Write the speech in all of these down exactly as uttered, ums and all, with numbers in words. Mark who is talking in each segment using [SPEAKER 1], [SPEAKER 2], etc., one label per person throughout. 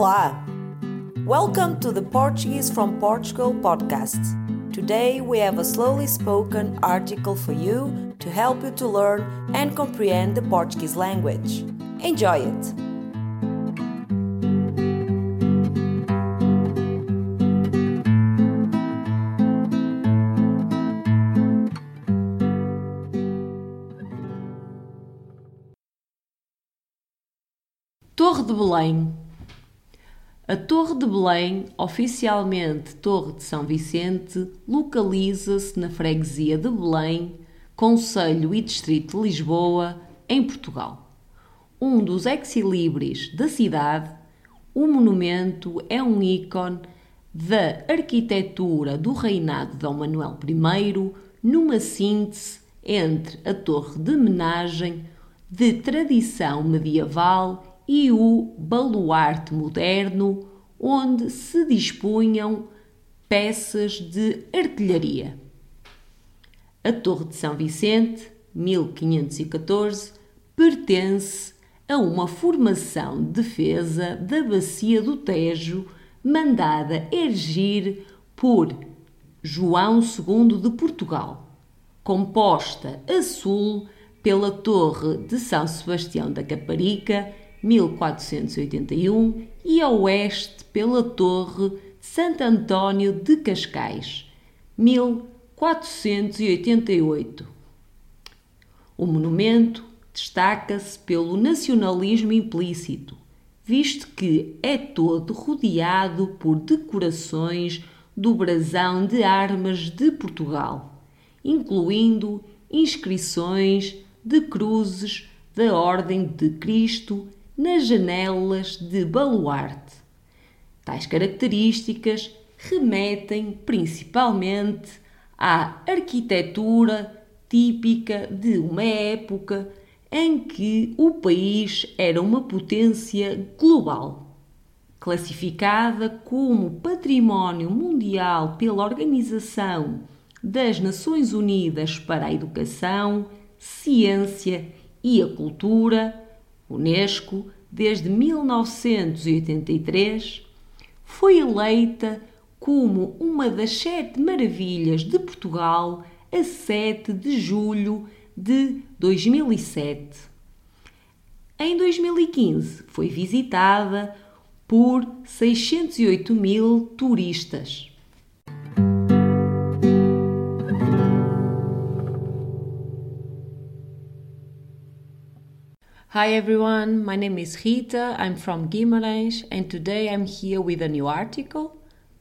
[SPEAKER 1] Olá! Welcome to the Portuguese from Portugal podcast. Today we have a slowly spoken article for you to help you to learn and comprehend the Portuguese language. Enjoy it!
[SPEAKER 2] Torre de Belém. A Torre de Belém, oficialmente Torre de São Vicente, localiza-se na freguesia de Belém, concelho e distrito de Lisboa, em Portugal. Um dos ex-libris da cidade, o monumento é um ícone da arquitetura do reinado de Dom Manuel I, numa síntese entre a torre de homenagem de tradição medieval e o baluarte moderno, onde se dispunham peças de artilharia. A Torre de São Vicente, mil quinhentos e catorze, pertence a uma formação de defesa da Bacia do Tejo, mandada erigir por João segundo de Portugal, composta a sul pela Torre de São Sebastião da Caparica, mil quatrocentos e oitenta e um, e a oeste pela Torre de Santo António de Cascais, mil quatrocentos e oitenta e oito. O monumento destaca-se pelo nacionalismo implícito, visto que é todo rodeado por decorações do brasão de armas de Portugal, incluindo inscrições de cruzes da Ordem de Cristo nas janelas de baluarte. Tais características remetem principalmente à arquitetura típica de uma época em que o país era uma potência global. Classificada como Património Mundial pela Organização das Nações Unidas para a Educação, Ciência e a Cultura, Unesco, desde mil novecentos e oitenta e três, foi eleita como uma das sete maravilhas de Portugal a sete de julho de dois mil e sete. Em dois mil e quinze, foi visitada por seiscentos e oito mil turistas.
[SPEAKER 3] Hi everyone, my name is Rita, I'm from Guimarães, and today I'm here with a new article.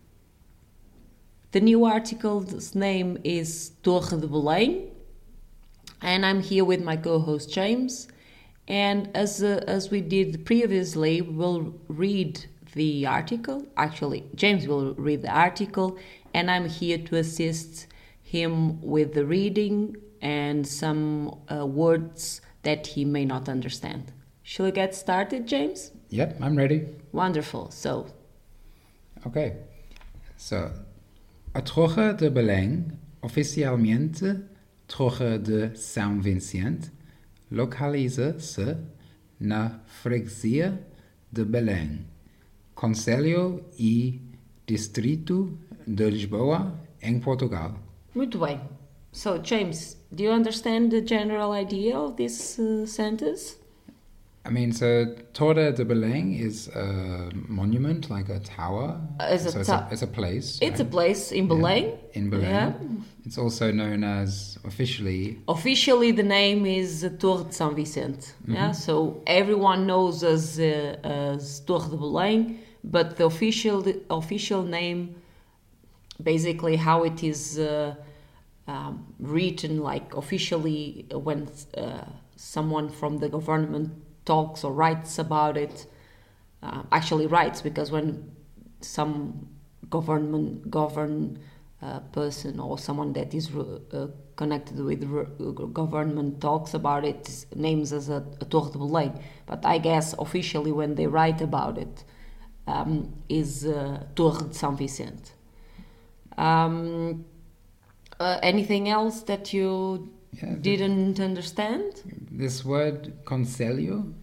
[SPEAKER 3] The new article's name is Torre de Belém, and I'm here with my co-host James. And as uh, as we did previously, we'll read the article. Actually, James will read the article, and I'm here to assist him with the reading and some uh, words that he may not understand. Shall we get started, James?
[SPEAKER 4] Yep, I'm ready.
[SPEAKER 3] Wonderful. So,
[SPEAKER 4] okay. So, a Torre de Belém, oficialmente Torre de São Vicente, localiza-se na freguesia de Belém, concelho e distrito de Lisboa, em Portugal.
[SPEAKER 3] Muito bem. So, James, do you understand the general idea of this uh, sentence?
[SPEAKER 4] I mean, so Torre de Belém is a monument, like a tower.
[SPEAKER 3] As a
[SPEAKER 4] so it's,
[SPEAKER 3] ta-
[SPEAKER 4] a, it's a place.
[SPEAKER 3] It's
[SPEAKER 4] right?
[SPEAKER 3] a place in Belém.
[SPEAKER 4] Yeah, in Belém.
[SPEAKER 3] Yeah.
[SPEAKER 4] It's also known as, officially...
[SPEAKER 3] Officially, the name is Torre de São Vicente. Mm-hmm. Yeah, so everyone knows as uh, as Torre de Belém, but the official the official name, basically how it is uh, um, written, like officially when uh, someone from the government talks or writes about it, uh, actually writes, because when some government govern uh, person or someone that is uh, connected with uh, government talks about it, names as a, a Torre de Belém. But I guess officially when they write about it um, is uh, Torre de São Vicente. Um, uh, anything else that you
[SPEAKER 4] Yeah,
[SPEAKER 3] didn't understand?
[SPEAKER 4] This word concelho,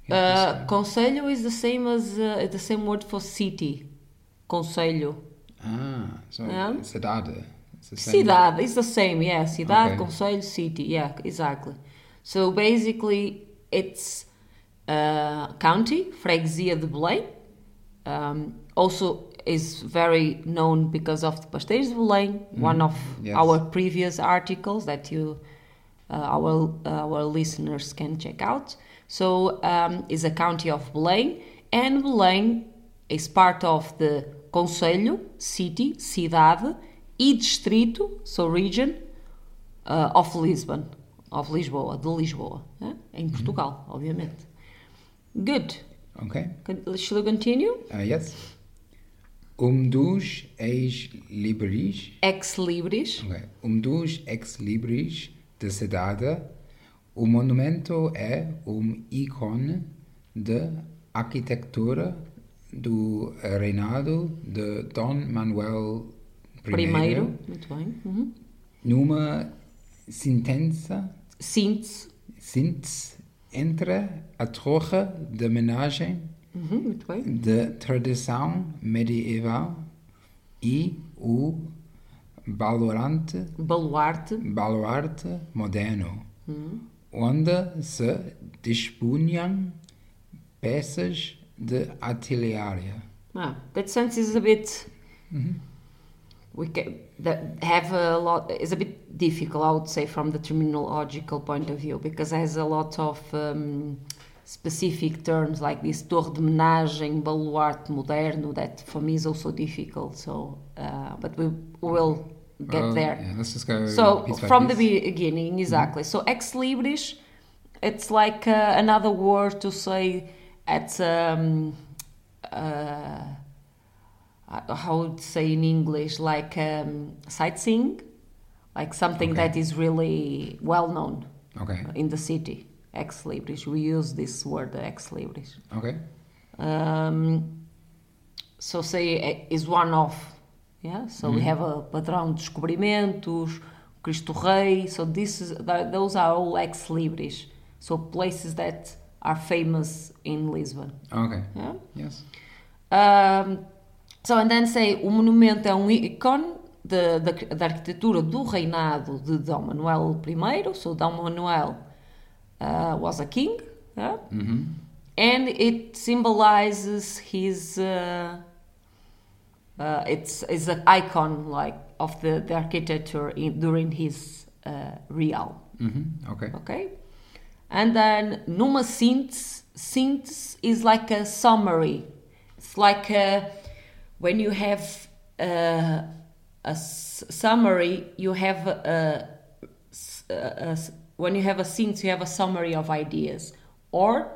[SPEAKER 3] Uh, conselho is the same as uh, the same word for city. Conselho.
[SPEAKER 4] Ah, so
[SPEAKER 3] Yeah.
[SPEAKER 4] cidade. It's the same.
[SPEAKER 3] Cidade, it's the same, yeah. Cidade,
[SPEAKER 4] Okay.
[SPEAKER 3] conselho, city, yeah, exactly. So basically, it's uh, county, Freguesia de Belém. Um, also is very known because of the Pastéis de Belém, one of
[SPEAKER 4] yes.
[SPEAKER 3] our previous articles that you, uh, our our listeners can check out. So um, is a county of Belém, and Belém is part of the Conselho, city, cidade, e distrito, so region, uh, of Lisbon, of Lisboa, de Lisboa, eh? Em Portugal, obviamente. Good.
[SPEAKER 4] Okay.
[SPEAKER 3] Con- Shall we continue?
[SPEAKER 4] Uh, yes. Um dos ex-libris.
[SPEAKER 3] Ex libris.
[SPEAKER 4] Okay. Um dos ex-libris da cidade, o monumento é um ícone de arquitetura do reinado de Dom Manuel I,
[SPEAKER 3] Primeiro. Muito bem. Uhum.
[SPEAKER 4] numa sentença
[SPEAKER 3] Síntese.
[SPEAKER 4] síntese entre a torre de homenagem
[SPEAKER 3] Uhum, muito bem.
[SPEAKER 4] de tradição medieval e o baluarte,
[SPEAKER 3] Baluarte.
[SPEAKER 4] baluarte moderno, onde se dispunham peças de artilharia.
[SPEAKER 3] Ah, that sense is a bit. We can, that have a lot is a bit difficult, I would say, from the terminological point of view, because it has a lot of um, specific terms like this torre de homenagem, baluarte moderno. That for me is also difficult. So, uh, but we will get
[SPEAKER 4] Well,
[SPEAKER 3] there.
[SPEAKER 4] yeah, let's just go
[SPEAKER 3] So
[SPEAKER 4] piece by
[SPEAKER 3] from the
[SPEAKER 4] piece.
[SPEAKER 3] beginning, exactly. So ex libris, it's like uh, another word to say at um, uh, how would say in English, like um, sightseeing, like something
[SPEAKER 4] Okay.
[SPEAKER 3] that is really well known
[SPEAKER 4] Okay.
[SPEAKER 3] in the city. Ex libris, we use this word, ex libris.
[SPEAKER 4] Okay.
[SPEAKER 3] Um, so say eh, is one of, yeah. So we have a padrão de descobrimentos, Cristo Rei. So this is th- those are all ex libris. So places that are famous in Lisbon.
[SPEAKER 4] Okay.
[SPEAKER 3] Yeah.
[SPEAKER 4] Yes.
[SPEAKER 3] Um, so and then say o monumento é um ícone da da da arquitetura do reinado de Dom Manuel I. So Dom Manuel uh, was a king. Yeah.
[SPEAKER 4] Mm-hmm.
[SPEAKER 3] And it symbolizes his uh, uh, it's is an icon like of the, the architecture in, during his uh, real,
[SPEAKER 4] Mm-hmm. Okay.
[SPEAKER 3] okay. And then numa síntese, síntese is like a summary. It's like a, when you have a, a s- summary, you have a, a, a when you have a síntese, you have a summary of ideas or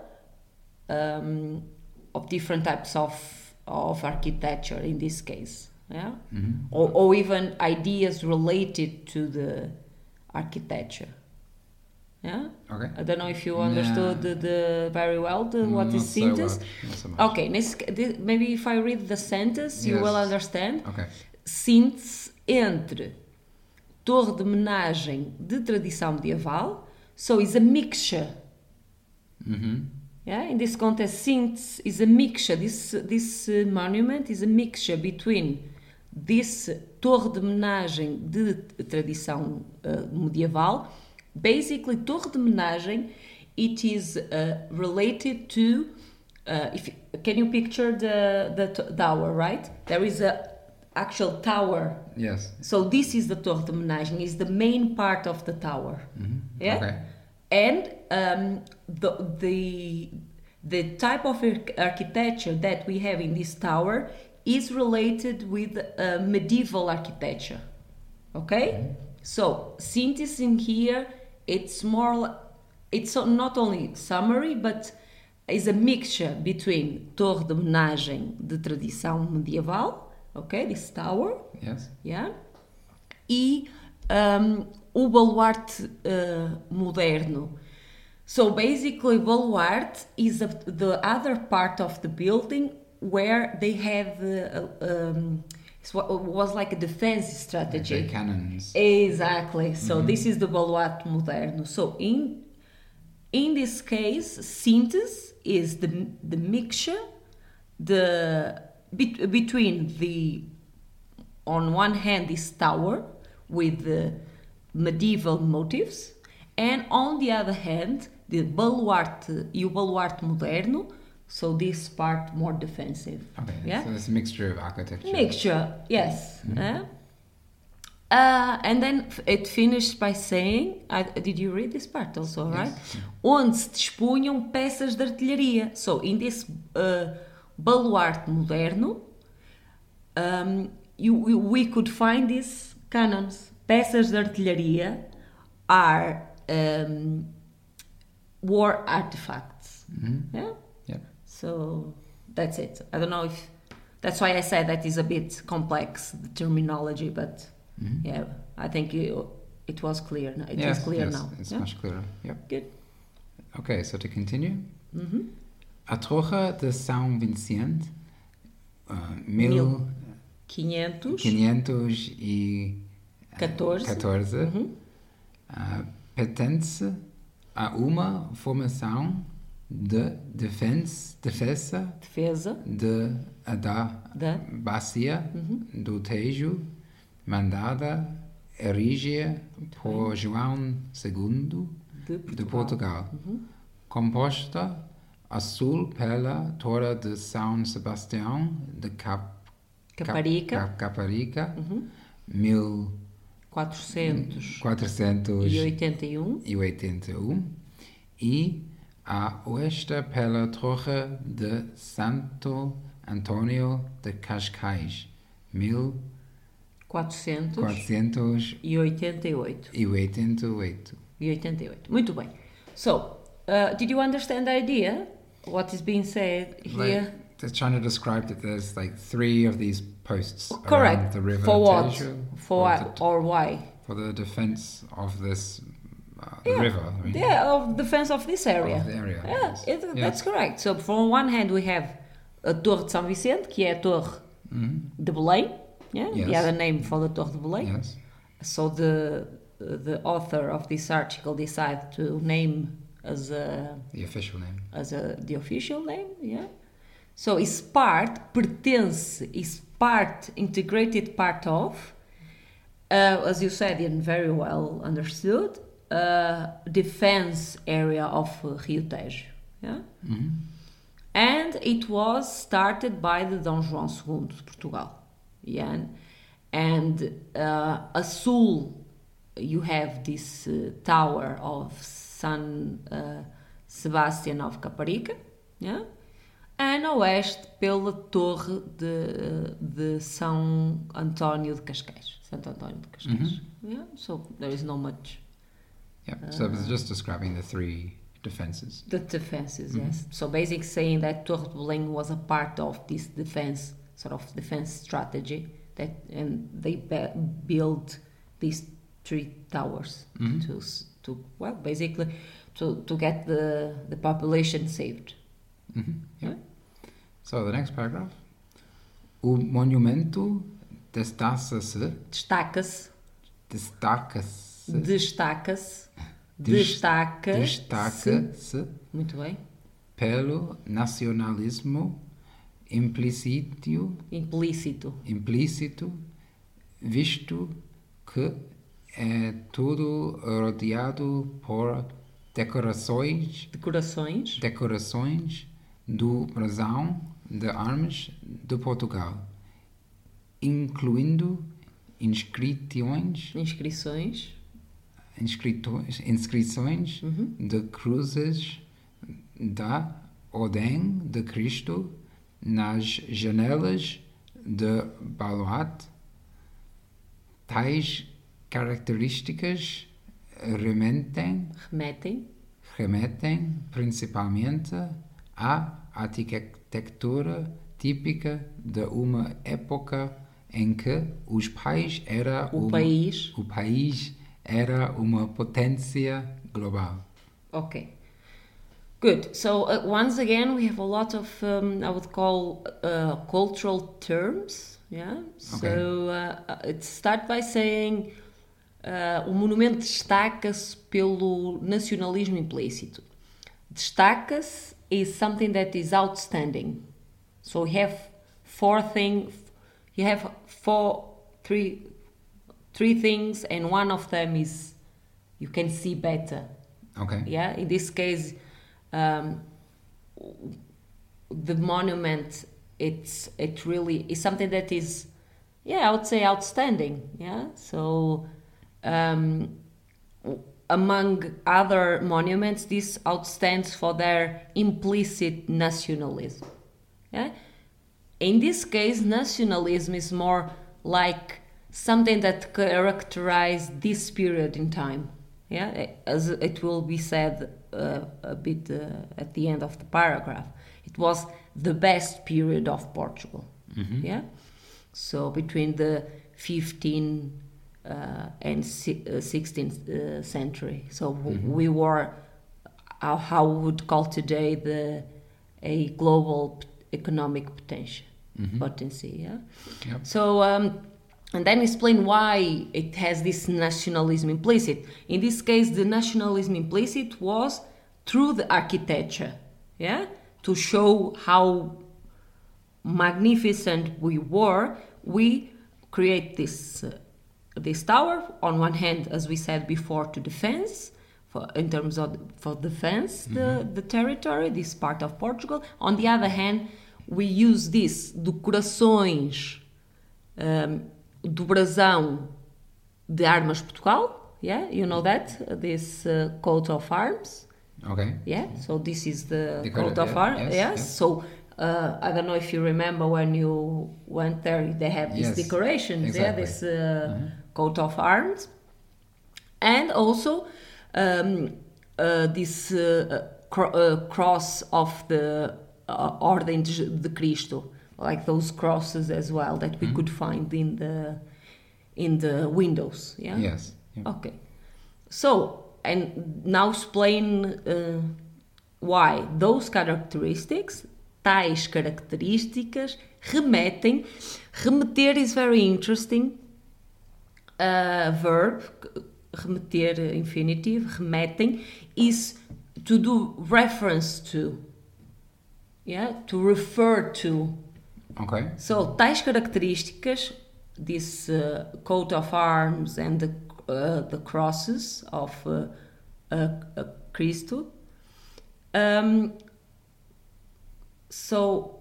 [SPEAKER 3] um, of different types of of architecture in this case, yeah,
[SPEAKER 4] Mm-hmm.
[SPEAKER 3] or, or even ideas related to the architecture, yeah.
[SPEAKER 4] Okay.
[SPEAKER 3] I don't know if you
[SPEAKER 4] Nah.
[SPEAKER 3] understood the, the very well the, what
[SPEAKER 4] Not
[SPEAKER 3] is
[SPEAKER 4] so
[SPEAKER 3] synthesis.
[SPEAKER 4] much, not so much.
[SPEAKER 3] Okay, this, this, maybe if I read the sentence, you
[SPEAKER 4] Yes.
[SPEAKER 3] will understand.
[SPEAKER 4] Okay.
[SPEAKER 3] Síntese entre torre de homenagem de tradição medieval, so it's a mixture.
[SPEAKER 4] Mm-hmm.
[SPEAKER 3] Yeah, in this context, synths is a mixture. This this uh, monument is a mixture between this torre de homenagem de tradição uh, medieval. Basically, torre de homenagem, it is uh, related to. Uh, if can you picture the the t- tower, right? There is a actual tower.
[SPEAKER 4] Yes.
[SPEAKER 3] So this is the torre de homenagem. Is the main part of the tower.
[SPEAKER 4] Mm-hmm.
[SPEAKER 3] Yeah.
[SPEAKER 4] Okay.
[SPEAKER 3] And um, the, the, the type of arch- architecture that we have in this tower is related with uh, medieval architecture. Okay? So, synthesis in here, it's more, it's not only summary, but is a mixture between torre de homenagem de tradição medieval, okay, this tower,
[SPEAKER 4] Yes.
[SPEAKER 3] yeah, e um, o baluarte uh, moderno. So basically, baluarte is a, the other part of the building where they have uh, um, it was like a defense strategy.
[SPEAKER 4] Like the cannons.
[SPEAKER 3] Exactly. So this is the baluarte moderno. So in in this case, synthesis is the, the mixture the, be, between the, on one hand, this tower with the medieval motifs, and on the other hand, the baluarte e o baluarte moderno, so this part more defensive.
[SPEAKER 4] Okay,
[SPEAKER 3] yeah?
[SPEAKER 4] so it's a mixture of architecture.
[SPEAKER 3] Mixture, yes. Uh, uh, and then it finished by saying, uh, did you read this part also, right?
[SPEAKER 4] Yes.
[SPEAKER 3] Onde se dispunham peças de artilharia. So in this uh, baluarte moderno, um, you, we, we could find these cannons. Peças de artilharia are um, war artifacts.
[SPEAKER 4] Mm-hmm.
[SPEAKER 3] Yeah?
[SPEAKER 4] Yep.
[SPEAKER 3] So that's it. I don't know if that's why I said that is a bit complex, the terminology, but
[SPEAKER 4] Mm-hmm.
[SPEAKER 3] yeah, I think it, it was clear. now. It
[SPEAKER 4] yes,
[SPEAKER 3] is clear
[SPEAKER 4] yes,
[SPEAKER 3] now.
[SPEAKER 4] It's
[SPEAKER 3] yeah?
[SPEAKER 4] much clearer. Yep.
[SPEAKER 3] Good.
[SPEAKER 4] Okay, so to continue.
[SPEAKER 3] Mm-hmm.
[SPEAKER 4] A Torre de São Vicente, uh, mil
[SPEAKER 3] quinhentos
[SPEAKER 4] quinhentos e
[SPEAKER 3] catorze.
[SPEAKER 4] catorze,
[SPEAKER 3] Uhum.
[SPEAKER 4] uh, pertence a uma formação de defense, defesa
[SPEAKER 3] Defesa
[SPEAKER 4] de, da
[SPEAKER 3] da
[SPEAKER 4] bacia do Tejo, mandada erigir por João segundo
[SPEAKER 3] de
[SPEAKER 4] de
[SPEAKER 3] Portugal.
[SPEAKER 4] Portugal, composta a sul pela Torre de São Sebastião de Cap,
[SPEAKER 3] Caparica.
[SPEAKER 4] Cap, Caparica, mil
[SPEAKER 3] quatrocentos
[SPEAKER 4] quatrocentos
[SPEAKER 3] e oitenta e um.
[SPEAKER 4] e oitenta e um, e a oeste pela Torre de Santo Antônio de Cascais, mil
[SPEAKER 3] quatrocentos
[SPEAKER 4] quatrocentos
[SPEAKER 3] e oitenta e oito.
[SPEAKER 4] e oitenta e oito.
[SPEAKER 3] E oitenta e oito. Muito bem. So, uh, did you understand the idea? What is being said here?
[SPEAKER 4] Like, they're trying to describe that there's like three of these posts around
[SPEAKER 3] Correct.
[SPEAKER 4] the river
[SPEAKER 3] For what?
[SPEAKER 4] Tejo
[SPEAKER 3] For
[SPEAKER 4] or
[SPEAKER 3] what?
[SPEAKER 4] the-
[SPEAKER 3] Or why?
[SPEAKER 4] for the defense of this uh, the
[SPEAKER 3] Yeah.
[SPEAKER 4] river. I mean,
[SPEAKER 3] Yeah, of defense of this area.
[SPEAKER 4] Of the area,
[SPEAKER 3] Yeah,
[SPEAKER 4] yes.
[SPEAKER 3] it,
[SPEAKER 4] Yeah.
[SPEAKER 3] that's correct. So, from one hand, we have a Torre de São Vicente, que é a Torre de Belém. Yeah,
[SPEAKER 4] Yes.
[SPEAKER 3] the other name for the Torre de Belém.
[SPEAKER 4] Yes.
[SPEAKER 3] So the the author of this article decided to name as a
[SPEAKER 4] The official name.
[SPEAKER 3] as a the official name. Yeah. So it's part pertence is part integrated part of, uh, as you said and very well understood, uh, defense area of uh, Rio Tejo. Yeah.
[SPEAKER 4] Mhm.
[SPEAKER 3] And it was started by the Dom João segundo de Portugal. Yeah. And uh, a sul, you have this uh, tower of San uh, Sebastian of Caparica, yeah? And a oeste pela torre de, de São António de Cascais. Santo António de Cascais. Yeah? So there is not much.
[SPEAKER 4] Yeah. So it was just describing the three defenses.
[SPEAKER 3] The defenses, yes. So basically saying that Torre de Belém was a part of this defense, sort of defense strategy, that and they be- built these three towers
[SPEAKER 4] Mhm.
[SPEAKER 3] to s- to well basically to, to get the the population saved.
[SPEAKER 4] Mhm. Yeah.
[SPEAKER 3] Yeah.
[SPEAKER 4] So the next paragraph. O monumento destaca-se,
[SPEAKER 3] Destaca-se,
[SPEAKER 4] destaca-se,
[SPEAKER 3] destaca-se,
[SPEAKER 4] Des-
[SPEAKER 3] destaca-se,
[SPEAKER 4] destaca-se
[SPEAKER 3] muito bem,
[SPEAKER 4] pelo nacionalismo implícito,
[SPEAKER 3] implícito,
[SPEAKER 4] implícito, visto que é tudo rodeado por decorações,
[SPEAKER 3] decorações,
[SPEAKER 4] decorações do brasão de armas de Portugal, incluindo inscrições,
[SPEAKER 3] inscrições,
[SPEAKER 4] inscrições, inscrições de cruzes da Ordem de Cristo nas janelas de baluarte. Tais características remetem,
[SPEAKER 3] remetem
[SPEAKER 4] remetem principalmente à arquitetura típica de uma época em que os pais era
[SPEAKER 3] o
[SPEAKER 4] uma,
[SPEAKER 3] país.
[SPEAKER 4] o país era uma potência global.
[SPEAKER 3] Okay. Good. So uh, once again, we have a lot of um, I would call uh, cultural terms. Yeah. So uh, it starts by saying uh, o monumento destaca-se pelo nacionalismo implícito.
[SPEAKER 2] Destaca-se is something that is outstanding. So you have four things, you have four, three, three things, and one of them is you can see better.
[SPEAKER 4] Okay.
[SPEAKER 2] Yeah, in this case, um, the monument, it's it really is something that is, yeah, I would say outstanding. Yeah, so um, among other monuments, this outstands for their implicit nationalism. Yeah, in this case, nationalism is more like something that characterized this period in time. Yeah, as it will be said uh, a bit uh, at the end of the paragraph, it was the best period of Portugal. Mm-hmm. Yeah, so between the fifteenth uh, and sixteenth uh, century. So mm-hmm. we were uh, how we would call today the a global economic potential, mm-hmm. potency. Yeah. Yep. So. Um, And then explain why it has this nationalism implicit. In this case, the nationalism implicit was through the architecture, yeah, to show how magnificent we were. We create this uh, this tower on one hand, as we said before, to defense, for in terms of for defense mm-hmm. the the territory, this part of Portugal. On the other hand, we use this decorações. Um, do brasão de Armas Portugal, yeah, you know that, this uh, coat of arms.
[SPEAKER 4] Okay.
[SPEAKER 2] Yeah, so this is the,
[SPEAKER 4] the
[SPEAKER 2] coat of
[SPEAKER 4] yeah,
[SPEAKER 2] arms,
[SPEAKER 4] yes,
[SPEAKER 2] yes.
[SPEAKER 4] yes.
[SPEAKER 2] So uh, I don't know if you remember when you went there, they have these
[SPEAKER 4] yes,
[SPEAKER 2] decorations,
[SPEAKER 4] exactly.
[SPEAKER 2] yeah, this uh,
[SPEAKER 4] uh-huh.
[SPEAKER 2] coat of arms. And also um, uh, this uh, cro- uh, cross of the uh, Ordem de Cristo, like those crosses as well that we mm-hmm. could find in the in the windows. Yeah.
[SPEAKER 4] Yes. Yeah.
[SPEAKER 2] Okay. So, and now explain uh, why those characteristics, tais características, remetem. Remeter is very interesting. Uh, verb, remeter infinitive, remetem, is to do reference to. Yeah, to refer to.
[SPEAKER 4] Okay.
[SPEAKER 2] So, tais características, this uh, coat of arms and the, uh, the crosses of uh, uh, uh, Cristo. Um, so,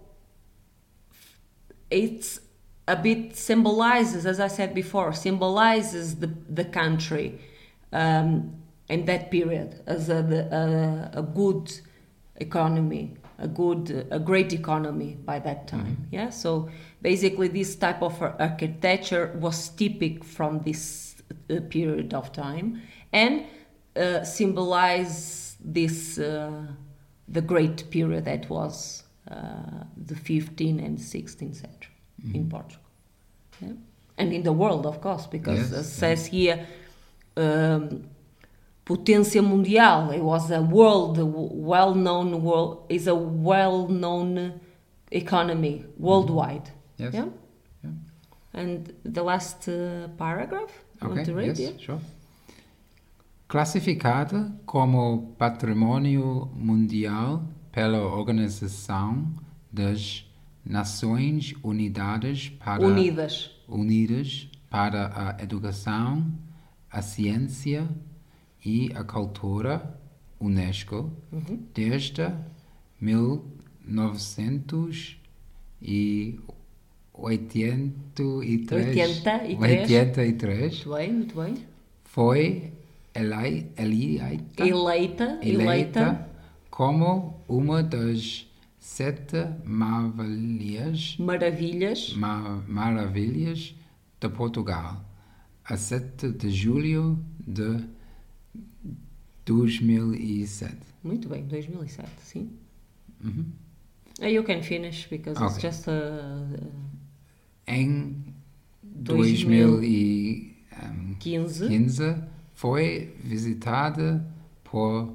[SPEAKER 2] it's a bit symbolizes, as I said before, symbolizes the, the country um, in that period as a, a, a good economy. A good, a great economy by that time. Mm-hmm. Yeah. So basically, this type of architecture was typical from this uh, period of time, and uh, symbolize this uh, the great period that was uh, the fifteenth and sixteenth century mm-hmm. in Portugal, yeah? And in the world, of course, because yes, it says yes. here. Um, Potência mundial. It was a world, well-known world. Is a well-known economy worldwide.
[SPEAKER 4] Yes.
[SPEAKER 2] Yeah?
[SPEAKER 4] Yeah.
[SPEAKER 2] And the last uh, paragraph. You
[SPEAKER 4] okay.
[SPEAKER 2] Want to read?
[SPEAKER 4] Yes.
[SPEAKER 2] Yeah?
[SPEAKER 4] Sure. Classificada como Patrimônio Mundial pela Organização das Nações Unidas para
[SPEAKER 2] Unidas.
[SPEAKER 4] Unidas para a Educação, a Ciência e a Cultura, UNESCO, uhum. desde mil novecentos e oitenta e três. oitenta e três.
[SPEAKER 2] Muito bem, muito bem.
[SPEAKER 4] Foi elei, eleita,
[SPEAKER 2] eleita,
[SPEAKER 4] eleita, eleita como uma das sete maravilhas,
[SPEAKER 2] maravilhas.
[SPEAKER 4] Ma, maravilhas de Portugal, a sete de julho de dois mil e sete.
[SPEAKER 2] Muito bem, dois mil e sete, sim.
[SPEAKER 4] Mm-hmm.
[SPEAKER 2] Uh, you can finish because
[SPEAKER 4] okay.
[SPEAKER 2] it's just a. a
[SPEAKER 4] em dois mil e quinze foi visitada por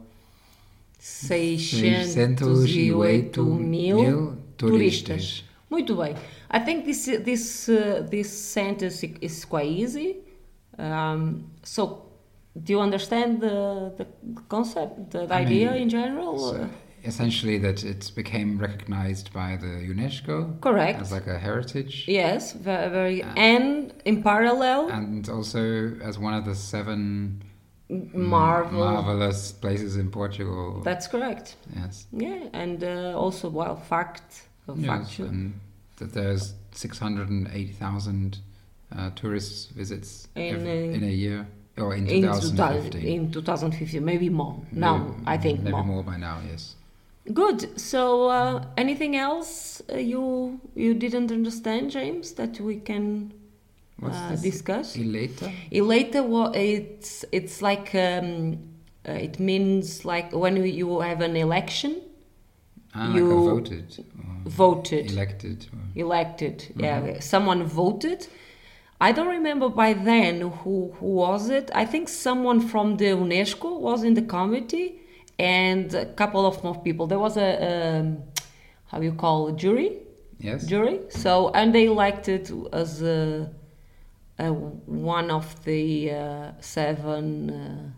[SPEAKER 2] seiscentos e oito mil turistas. Muito bem. I think this this uh, this sentence is quite easy. Um, so
[SPEAKER 3] Do you understand the, the concept, the
[SPEAKER 4] I
[SPEAKER 3] idea
[SPEAKER 4] mean,
[SPEAKER 3] in general?
[SPEAKER 4] So essentially, that it became recognized by the UNESCO.
[SPEAKER 3] Correct.
[SPEAKER 4] As like a heritage.
[SPEAKER 3] Yes, very, very
[SPEAKER 4] Uh,
[SPEAKER 3] and in parallel,
[SPEAKER 4] And also as one of the seven
[SPEAKER 3] Marvel.
[SPEAKER 4] marvelous places in Portugal.
[SPEAKER 3] That's correct.
[SPEAKER 4] Yes.
[SPEAKER 3] Yeah, and uh, also, well, fact, uh,
[SPEAKER 4] Yes,
[SPEAKER 3] factual.
[SPEAKER 4] and that there's six hundred eighty thousand uh, tourist visits
[SPEAKER 3] In,
[SPEAKER 4] every,
[SPEAKER 3] uh,
[SPEAKER 4] in a year, or in
[SPEAKER 3] in,
[SPEAKER 4] twenty
[SPEAKER 3] two thousand,
[SPEAKER 4] fifteen.
[SPEAKER 3] in twenty fifteen, maybe more. Now,
[SPEAKER 4] Maybe-
[SPEAKER 3] I think
[SPEAKER 4] maybe
[SPEAKER 3] more.
[SPEAKER 4] more by now. Yes.
[SPEAKER 3] Good. So, uh, anything else uh, you you didn't understand, James, that we can
[SPEAKER 4] What's
[SPEAKER 3] uh,
[SPEAKER 4] this?
[SPEAKER 3] discuss?
[SPEAKER 4] Eleta?
[SPEAKER 3] Elate, wa- it's it's like um, uh, it means like when you have an election,
[SPEAKER 4] Ah,
[SPEAKER 3] You
[SPEAKER 4] like I voted. Or
[SPEAKER 3] voted,
[SPEAKER 4] Elected. Or,
[SPEAKER 3] elected. Yeah, someone voted. I don't remember by then who who was it. I think someone from the UNESCO was in the committee, and a couple of more people. There was a um, how you call a jury.
[SPEAKER 4] yes.
[SPEAKER 3] jury. So, and they elected as a, a one of the uh, seven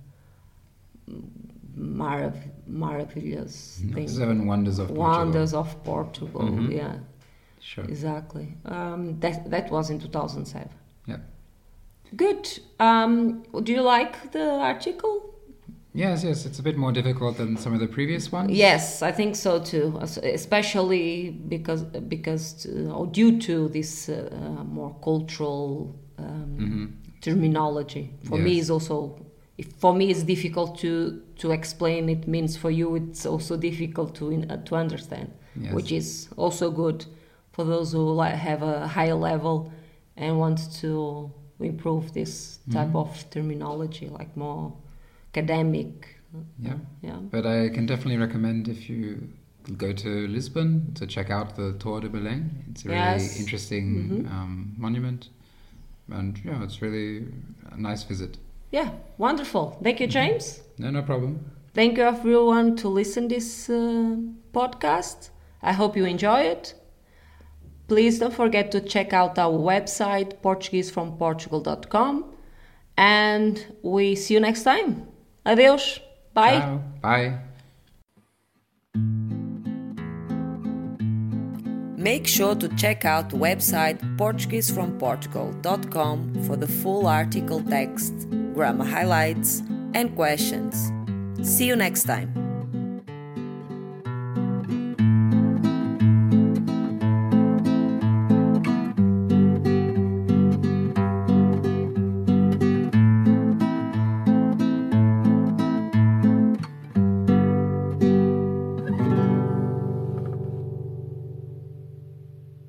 [SPEAKER 3] uh, marav- maravillas
[SPEAKER 4] Mm,
[SPEAKER 3] things.
[SPEAKER 4] Seven wonders of Portugal.
[SPEAKER 3] Wonders of Portugal.
[SPEAKER 4] Mhm.
[SPEAKER 3] Yeah,
[SPEAKER 4] Sure.
[SPEAKER 3] exactly. Um, that that was in two thousand seven.
[SPEAKER 4] Yeah.
[SPEAKER 3] Good. Um, do you like the article?
[SPEAKER 4] Yes, yes. It's a bit more difficult than some of the previous ones.
[SPEAKER 3] Yes, I think so too. Es- Especially because because uh, or due to this uh, uh, more cultural um,
[SPEAKER 4] Mhm.
[SPEAKER 3] terminology. For me,
[SPEAKER 4] Yes.
[SPEAKER 3] is also if for me it's difficult to to explain. It means for you it's also difficult to in, uh, to understand,
[SPEAKER 4] Yes.
[SPEAKER 3] which is also good for those who like have a higher level and want to improve this type
[SPEAKER 4] Mhm.
[SPEAKER 3] of terminology, like more academic.
[SPEAKER 4] Yeah.
[SPEAKER 3] Yeah.
[SPEAKER 4] But I can definitely recommend if you go to Lisbon to check out the Torre de Belém. It's a really
[SPEAKER 3] Yes.
[SPEAKER 4] interesting
[SPEAKER 3] Mhm.
[SPEAKER 4] um, monument. And yeah, it's really a nice visit.
[SPEAKER 3] Yeah, wonderful. Thank you, James.
[SPEAKER 4] No, no problem.
[SPEAKER 3] Thank you, everyone, to listen this uh, podcast. I hope you enjoy it. Please don't forget to check out our website, portuguese from portugal dot com. And we see you next time. Adeus. Bye.
[SPEAKER 4] Ciao. Bye.
[SPEAKER 1] Make sure to check out the website portuguese from portugal dot com for the full article text, grammar highlights, and questions. See you next time.